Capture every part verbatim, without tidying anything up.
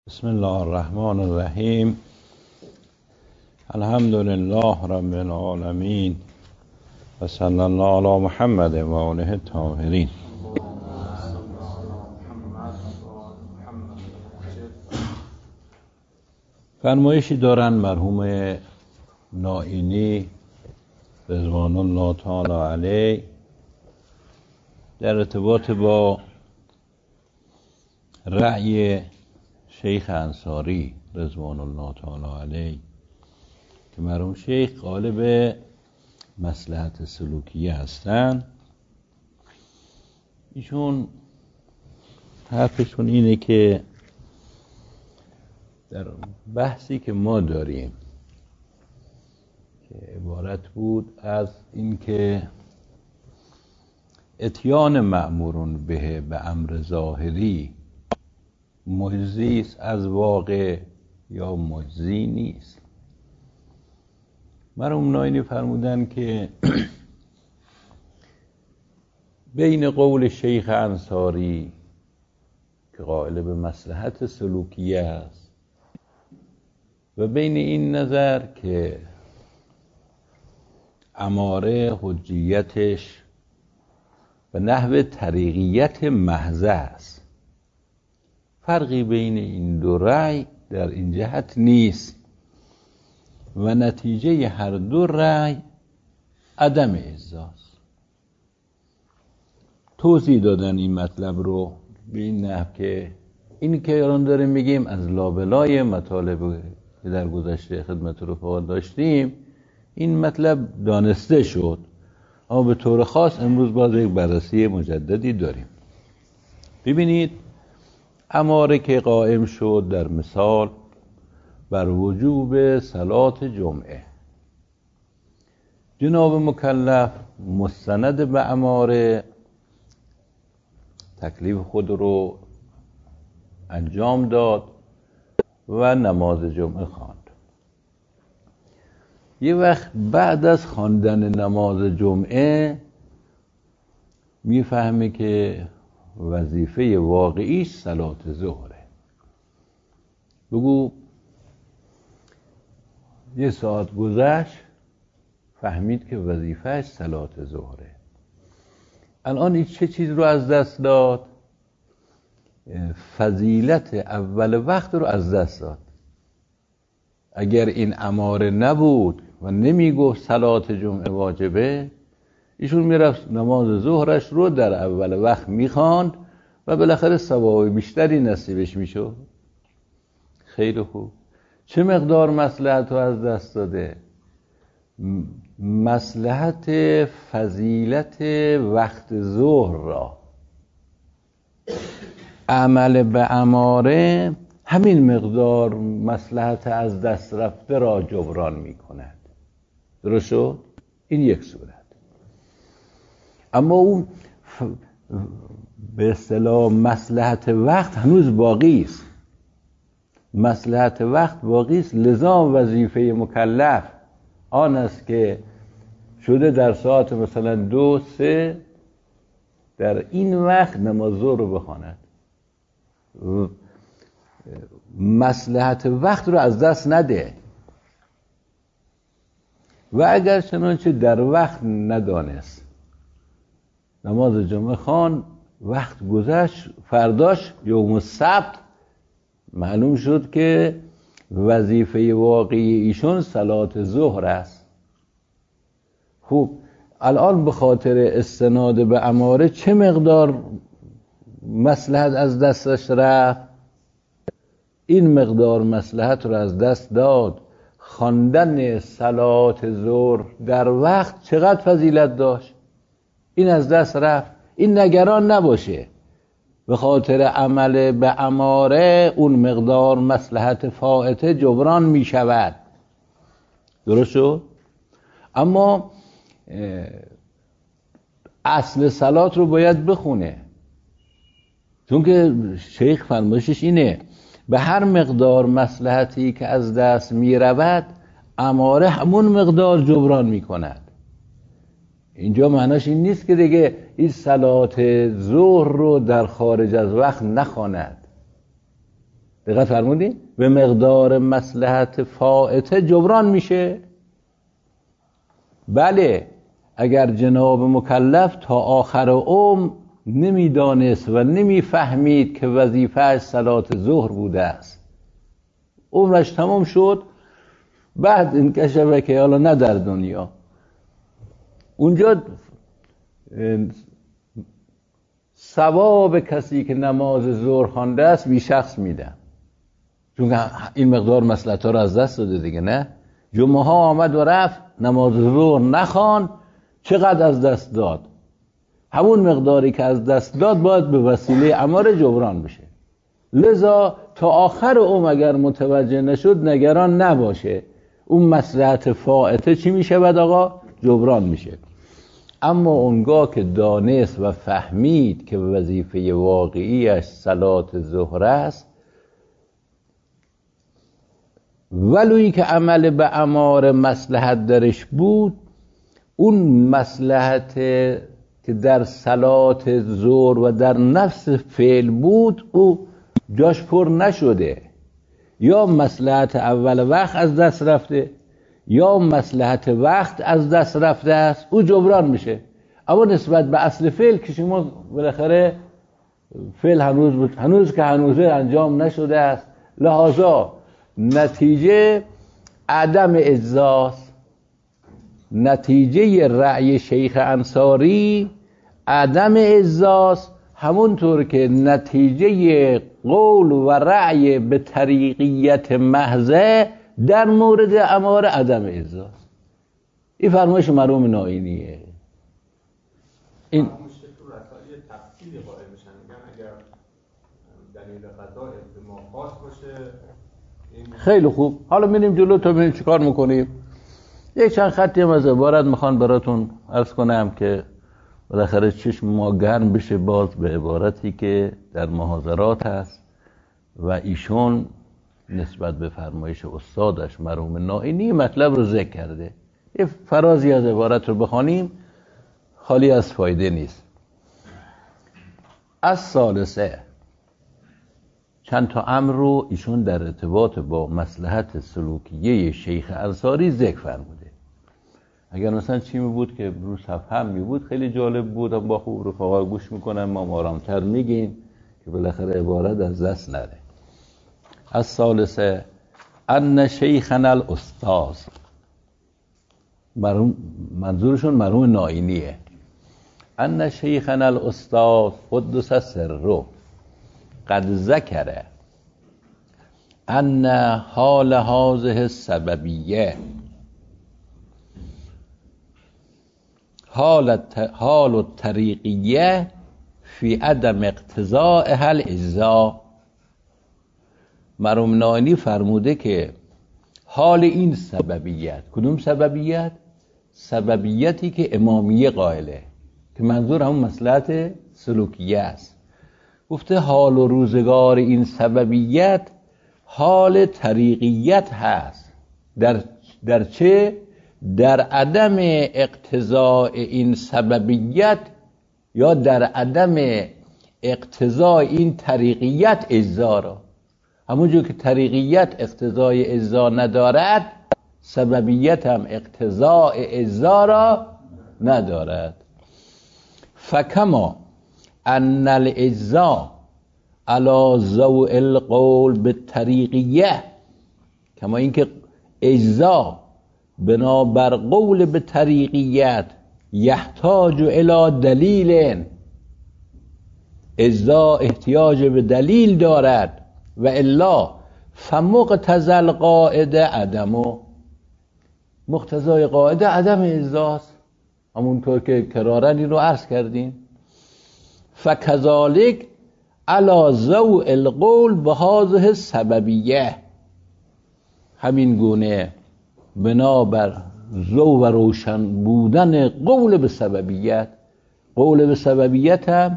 بسم الله الرحمن الرحیم. الحمد لله رب العالمین و صلی الله علی محمد و آله الطاهرین. فرمایشی دارن مرحوم نائینی رضوان الله تعالی علیه در ارتباط با رأی شیخ انصاری رضوان الله تعالی علیه که مرحوم شیخ غالب مصلحت سلوکیه هستن. ایشون حرفشون اینه که در بحثی که ما داریم که عبارت بود از اینکه اتیان مأمورون به به امر ظاهری مجزی است از واقع یا مجزی نیست. مرحوم نائینی فرمودن که بین قول شیخ انصاری که قائل به مصلحت سلوکیه است و بین این نظر که اماره حجیتش به نحو طریقیت محض است، فرقی بین این دو رأی در این جهت نیست و نتیجه هر دو رأی عدم اجزاست. توضیح دادن این مطلب رو به این نحو که این که الان داریم میگیم از لابلای مطالب که در گذشته خدمت رفقا داشتیم این مطلب دانسته شد، اما به طور خاص امروز باز یک بررسی مجددی داریم. ببینید، اماره که قائم شد در مثال بر وجوب صلات جمعه، جناب مکلف مستند به اماره تکلیف خود رو انجام داد و نماز جمعه خواند. یه وقت بعد از خواندن نماز جمعه میفهمه که وظیفه واقعیش صلات ظهره. بگو یه ساعت گذشت فهمید که وظیفهش صلات ظهره. الان این چه چیز رو از دست داد؟ فضیلت اول وقت رو از دست داد. اگر این اماره نبود و نمیگفت صلات جمعه واجبه، ایشون میرفت نماز ظهرش رو در اول وقت میخواند و بالاخره ثواب بیشتری نصیبش میشد. خیلی خوب. چه مقدار مصلحت رو از دست داده؟ مصلحت فضیلت وقت ظهر را. عمل به اماره همین مقدار مصلحت از دست رفته را جبران میکند. درست شد؟ این یک صورت. اما اون ف... به اصطلاح مصلحت وقت هنوز باقی است. مصلحت وقت باقی است، لذا وظیفه مکلف آن است که شده در ساعت مثلا دو سه در این وقت نماز ظهر رو بخواند. مصلحت وقت رو از دست نده. و اگر چنانچه در وقت ندانست نماز جمعه خوان، وقت گذشت، فرداش یوم السبت معلوم شد که وظیفه واقعی ایشون صلات ظهر است. خوب، الان به خاطر استناد به اماره چه مقدار مصلحت از دستش رفت؟ این مقدار مصلحت رو از دست داد. خواندن صلات ظهر در وقت چقدر فضیلت داشت، این از دست رفت. این نگران نباشه، به خاطر عمل به اماره اون مقدار مصلحت فائته جبران می شود. درست شد؟ اما اصل صلات رو باید بخونه، چون که شیخ فرمایشش اینه به هر مقدار مصلحتی که از دست می رود اماره همون مقدار جبران می کند. اینجا معناش این نیست که دیگه این صلات ظهر رو در خارج از وقت نخواند. دقت فرمودین؟ به مقدار مصلحت فائته جبران میشه. بله اگر جناب مکلف تا آخر عمر نمیدانست و نمیفهمید که وظیفه‌اش صلات ظهر بوده است، عمرش تمام شد، بعد این کشفه که حالا نه در دنیا، اونجا ثواب کسی که نماز ظهر خوانده است بی شخص میدن، چون این مقدار مصلحت ها رو از دست داده دیگه. نه جمعه ها آمد و رفت، نماز ظهر نخوان، چقدر از دست داد؟ همون مقداری که از دست داد باید به وسیله عمار جبران بشه. لذا تا آخر عمر اگر متوجه نشد نگران نباشه، اون مصلحت فائته چی میشه بعد آقا؟ جبران میشه. اما اونگاه که دانست و فهمید که وظیفه واقعیش صلات ظهر است، ولویی که عمل به امار مصلحت درش بود، اون مصلحت که در صلات ظهر و در نفس فعل بود او جاش پر نشده، یا مصلحت اول وقت از دست رفته یا مصلحت وقت از دست رفته است، او جبران میشه. اما نسبت به اصل فعل که شما بالاخره فعل هنوز بود، هنوز که هنوزه انجام نشده است، لحاظا نتیجه عدم اجزاست. نتیجه رأی شیخ انصاری عدم اجزاست، همونطور که نتیجه قول و رأی به طریقیت محضه در مورد امار عدم اجزاست. این فرمایش مرحوم نائینیه. این تفصیلی قائل میشن، میگن اگر دلیل قضا التماس خاص باشه. خیلی خوب، حالا میریم جلو تا ببینیم چیکار میکنیم. یک چند خطی هم از عبارت میخوان براتون عرض کنم که بالاخره چشم ما گرم بشه باز به عبارتی که در محاضرات هست و ایشون نسبت به فرمایش استادش مرحوم نائینی مطلب رو ذکر کرده. یه فرازی از عبارت رو بخوانیم خالی از فایده نیست. از ثالثه، چند تا امر رو ایشون در ارتباط با مصلحت سلوکیه شیخ انصاری ذکر فرموده. اگر مثلا چی می بود که رو صفحه هم می بود خیلی جالب بود، با خوب رفقا گوش میکنن، ما آرامتر میگیم که بالاخره عبارت از دست نره. از ثالثه ان شیخنا الاستاذ، منظورشون مرحوم نائینیه، ان شیخنا الاستاذ قدس سره قد ذکر ان حال هذه السببیه حال حال الطریقیه فی عدم اقتضاء الاجزاء. مرحوم نائینی فرموده که حال این سببیت، کدوم سببیت؟ سببیتی که امامیه قائله، که منظور همون مصلحت سلوکیه است. گفته حال و روزگار این سببیت حال طریقیت هست. در, در چه؟ در عدم اقتضاء این سببیت یا در عدم اقتضاء این طریقیت اجزا را. همونجور که طریقیت اقتضای اجزا ندارد، سببیت هم اقتضاء اجزا را ندارد. فکما ان الاجزا علی ضوء القول بالطریقیه، کما اینکه اجزا بنابر قول به طریقیت یحتاج الی دلیل، اجزا احتیاج به دلیل دارد، و الا فمقتضی القاعده عدمه، مقتضای قاعده عدم اجزاست، همونطور که کرارن این رو عرض کردیم. فکذالک علی ضوء القول بهذه السببیه، همین گونه بنابر ضوء و روشن بودن قول به سببیت، قول به سببیت هم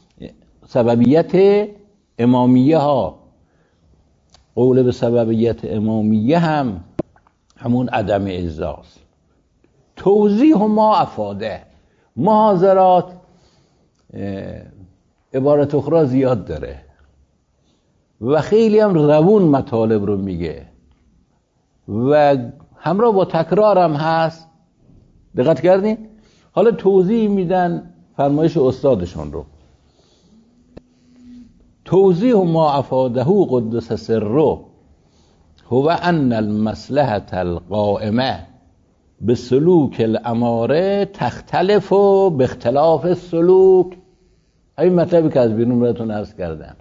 سببیت امامیه ها، قول به سببیت امامیه هم همون عدم اجزاست. توضیح ما افاده، محاضرات عبارت اخرى زیاد داره، و خیلی هم روون مطالب رو میگه و همراه با تکرار هم هست. دقت کردین؟ حالا توضیح میدن فرمایش استادشون رو. توضیح ما افاده قدس سره هو ان المصلحة القائمه بسلوک الاماره تختلف و به اختلاف السلوک. این مطلبی که از بیرون براتون عرض کردم،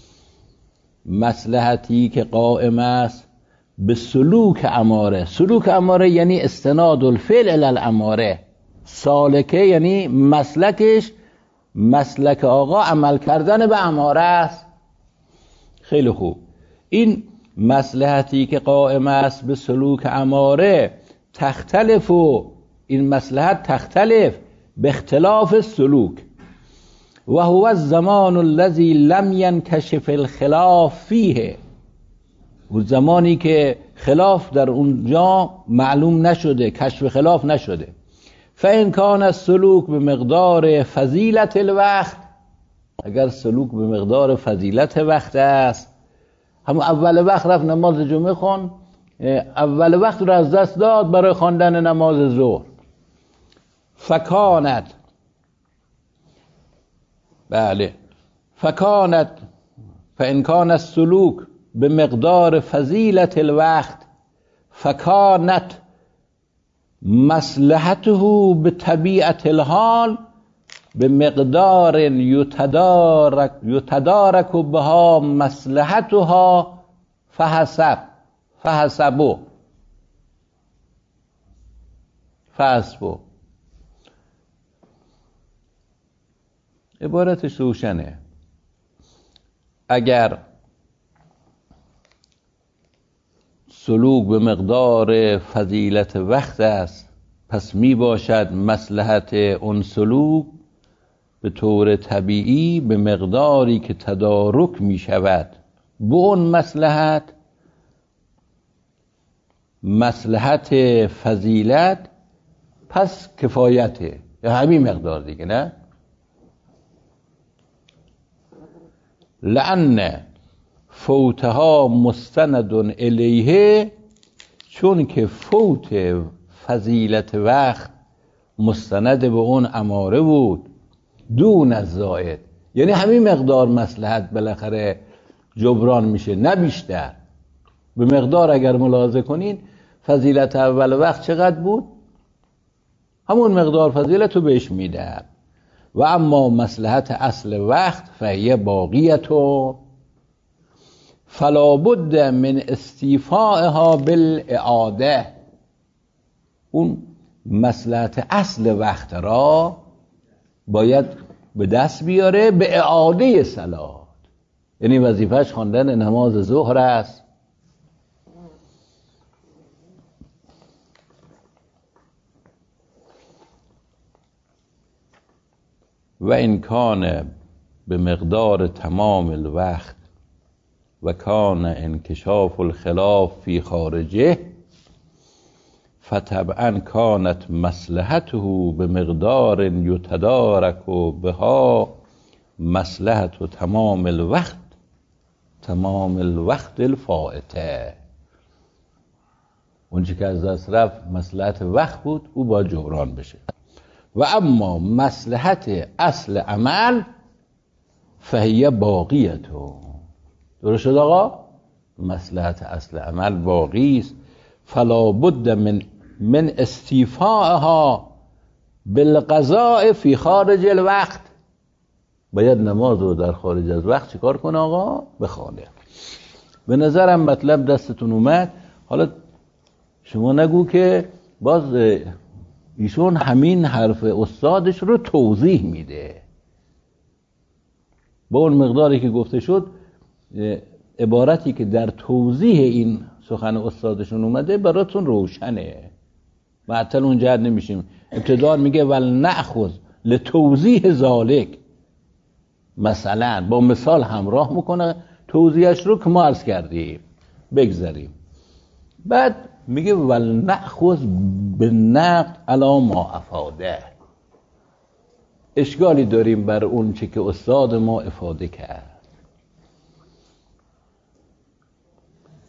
مصلحتی که قائم است به سلوک اماره. سلوک اماره یعنی استناد الفعل الی الاماره. سالکه یعنی مسلکش، مسلک آقا عمل کردن به اماره است. خیلی خوب. این مصلحتی که قائم است به سلوک اماره تختلف و این مصلحت تختلف به اختلاف السلوک و هو الزمان الذي لم ينكشف الخلاف فیه. و زمانی که خلاف در اونجا معلوم نشده، کشف خلاف نشده. فإن كان السلوک به مقدار فضیلت الوقت، اگر سلوک به مقدار فضیلت وقت است، هم اول وقت رفت نماز جمعه خون، اول وقت رو از دست داد برای خواندن نماز ظهر، فکانت بله فکانت فإن كان السلوک به مقدار فضیلت الوقت فکانت مصلحته به طبیعت الحال به مقدار یتدارک یتدارک بها مصلحتها فحسب فحسبو فحسبو. عبارتش روشنه. اگر سلوک به مقدار فضیلت وقت است، پس می باشد مصلحت اون سلوک به طور طبیعی به مقداری که تدارک می شود به اون مصلحت، مصلحت فضیلت، پس کفایته. همین مقدار دیگه، نه؟ لأن فوتها مستند الیه، چون که فوت فضیلت وقت مستند به اون اماره بود، دون از زائد، یعنی همین مقدار مصلحت بالاخره جبران میشه، نه بیشتر. به مقدار اگر ملاحظه کنین فضیلت اول وقت چقدر بود؟ همون مقدار فضیلت رو بهش میدن. و اما مصلحت اصل وقت فهیه باقیتو فلا بد من استیفائها بالاعاده. اون مصلحت اصل وقت را باید به دست بیاره به اعاده صلات، یعنی وظیفهش خواندن نماز ظهر است. و این کان به مقدار تمام الوقت و کان انکشاف الخلاف فی خارجه فطبعا کانت مصلحته به مقدار یتدارک بها مصلحت و تمام الوقت تمام الوقت الفائته. اون چی که از دست رفت مصلحت وقت بود، او باید جبران بشه. و اما مصلحت اصل عمل فهیه باقیتو. درست شد آقا؟ مصلحت اصل عمل باقی است. فلا بد من من استیفائها بالقضاء فی خارج الوقت. باید نماز رو در خارج از وقت چیکار کنه آقا؟ بخونه. به نظرم مطلب دستتون اومد. حالا شما نگو که باز ایشون همین حرف استادش رو توضیح میده با اون مقداری که گفته شد. عبارتی که در توضیح این سخن استادشون اومده براتون روشنه، معطل اون جهت نمیشیم. ابتدا میگه ول نأخذ لتوضیح ذالک، مثلا با مثال همراه میکنه توضیحش رو که ما عرض کردیم، بگذاریم. بعد میگه ول نأخذ بالنقد علی ما افاده. اشکالی داریم بر اون چه که استاد ما افاده کرد.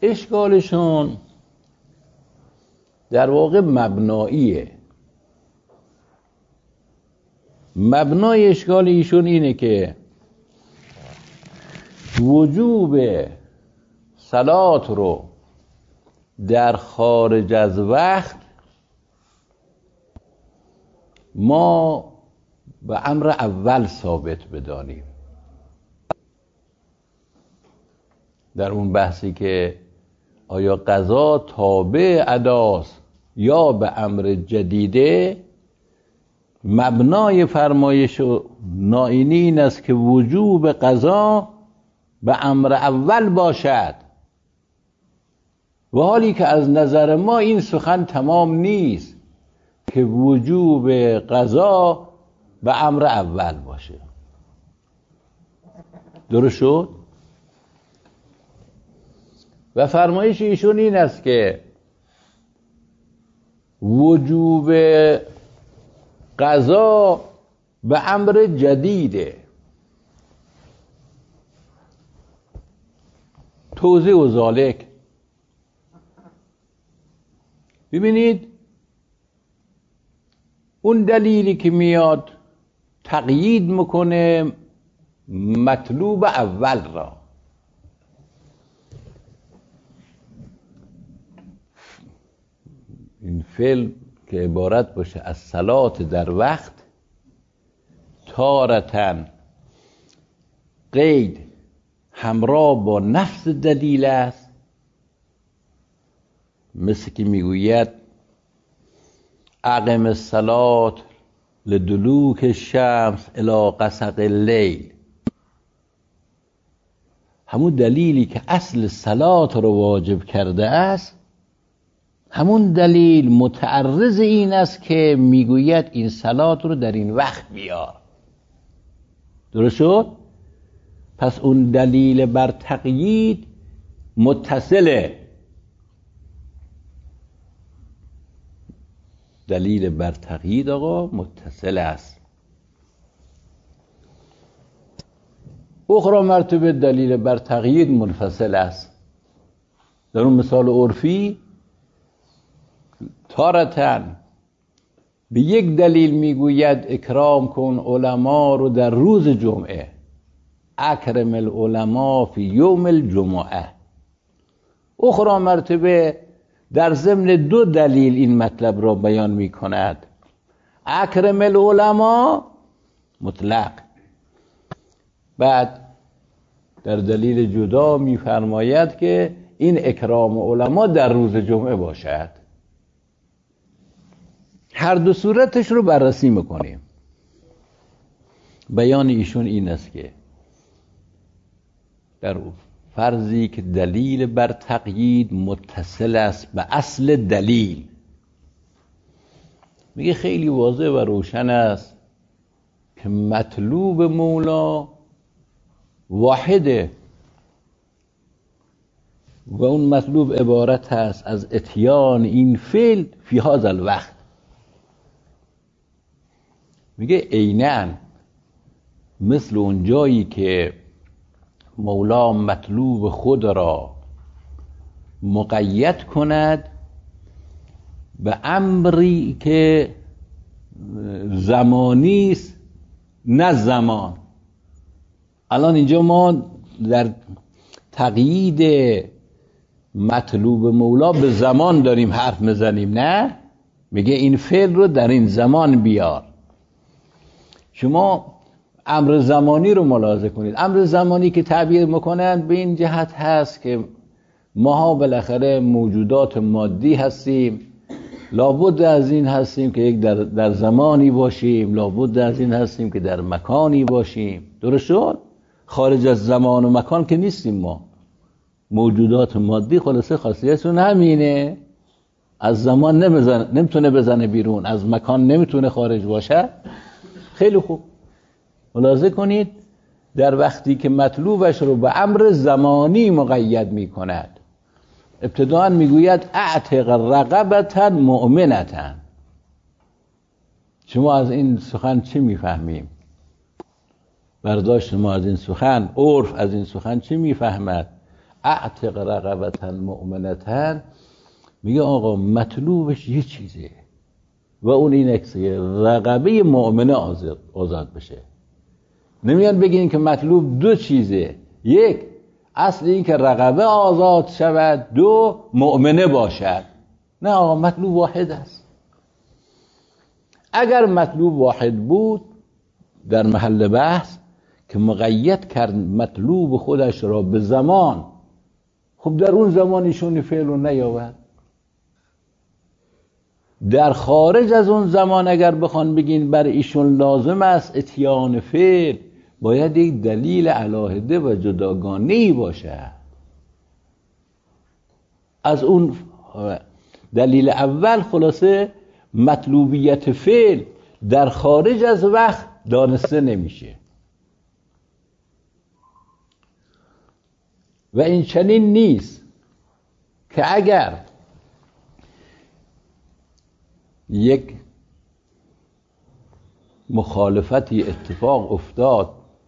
اشکالشون در واقع مبناییه. مبنای اشکال ایشون اینه که وجوب صلات رو در خارج از وقت ما به امر اول ثابت بدانیم. در اون بحثی که آیا قضا تابع اداست یا به امر جدیده، مبنای فرمایش نائینی این است که وجوب قضا به امر اول باشد، و حالی که از نظر ما این سخن تمام نیست که وجوب قضا به امر اول باشه. درست شد؟ و فرمایش ایشون این است که وجوب قضا به امر جدیده. توضیح و ذالک، ببینید اون دلیلی که میاد تقیید میکنه مطلوب اول را، این فعل که عبارت باشه از صلات در وقت، تارتن قید همراه با نفس دلیل است، مثل که میگوید اقم الصلاة لدلوک الشمس الی غسق اللیل. همون دلیلی که اصل صلات رو واجب کرده است، همون دلیل متعرض این است که میگوید این صلات رو در این وقت بیار. درست شد؟ پس اون دلیل بر تقیید متصله. دلیل بر تقیید آقا متصل است. اخرى مرتبه دلیل بر تقیید منفصل است. در اون مثال عرفی تارتن به یک دلیل میگوید اکرام کن علما رو در روز جمعه، اکرم العلماء فی یوم الجمعه. اخرى مرتبه در ضمن دو دلیل این مطلب را بیان می کند. اکرم العلماء مطلق، بعد در دلیل جدا می فرماید که این اکرام علما در روز جمعه باشد. هر دو صورتش رو بررسی میکنیم. بیان ایشون این است که در فرضی که دلیل بر تقیید متصل است به اصل دلیل، میگه خیلی واضح و روشن است که مطلوب مولا واحده و اون مطلوب عبارت است از اتیان این فعل فی هذا الوقت. میگه عیناً مثل اون جایی که مولا مطلوب خود را مقید کند به امری که زمانی است نه زمان. الان اینجا ما در تقیید مطلوب مولا به زمان داریم حرف میزنیم، نه؟ میگه این فعل رو در این زمان بیار. شما امر زمانی رو ملاحظه کنید. امر زمانی که تعبیر میکنند به این جهت هست که ماها بالاخره موجودات مادی هستیم، لابد از این هستیم که یک در, در زمانی باشیم، لابد از این هستیم که در مکانی باشیم. درست شد؟ خارج از زمان و مکان که نیستیم. ما موجودات مادی خلاصه خاصیتشون همینه، از زمان نمیزن، نمیتونه بزنه بیرون، از مکان نمیتونه خارج باشه. خیلی خوب ملاحظه کنید در وقتی که مطلوبش رو به امر زمانی مقید می کند، ابتداء میگوید اعتق رقبتا مؤمنتا. شما از این سخن چی میفهمیم؟ برداشت ما از این سخن، عرف از این سخن چی میفهمد؟ اعتق رقبة مؤمنة، میگه آقا مطلوبش یه چیزه و اون اینه که رقبه مؤمنه آزاد بشه. نمیان بگین که مطلوب دو چیزه، یک اصل این که رقبه آزاد شود، دو مؤمنه باشد. نه آقا مطلوب واحد است. اگر مطلوب واحد بود در محل بحث که مقید کرد مطلوب خودش را به زمان، خب در اون زمان ایشون فعل رو نیاورد. در خارج از اون زمان اگر بخوان بگین بر ایشون لازم است اتیان فعل، باید یک دلیل علاهده و جداگانه‌ای باشه. از اون دلیل اول خلاصه مطلوبیت فعل در خارج از وقت دانسته نمیشه و این چنین نیست که اگر یک مخالفتی اتفاق افتاد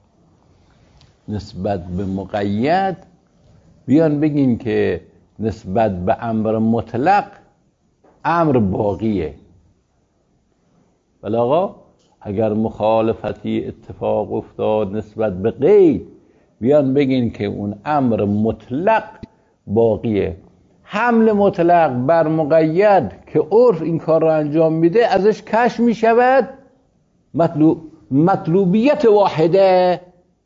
نسبت به مقید، بیان بگین که نسبت به امر مطلق امر باقیه. ولی آقا اگر مخالفتی اتفاق افتاد نسبت به قید، بیان بگین که اون امر مطلق باقیه. حمل مطلق بر مقید که عرف این کار رو انجام میده ازش کشف میشود مطلوب مطلوبیت واحده.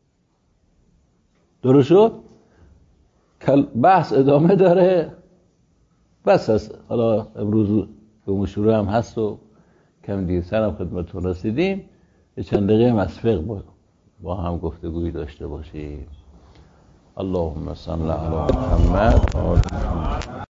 درست شد؟ بحث ادامه داره. بس است. حالا امروز به مشروع هم هست و کم دیرتر هم خدمتتون رسیدیم. یه چند دقیقه هم از فقه با, با هم گفتگویی داشته باشیم. اللهم صل علی محمد.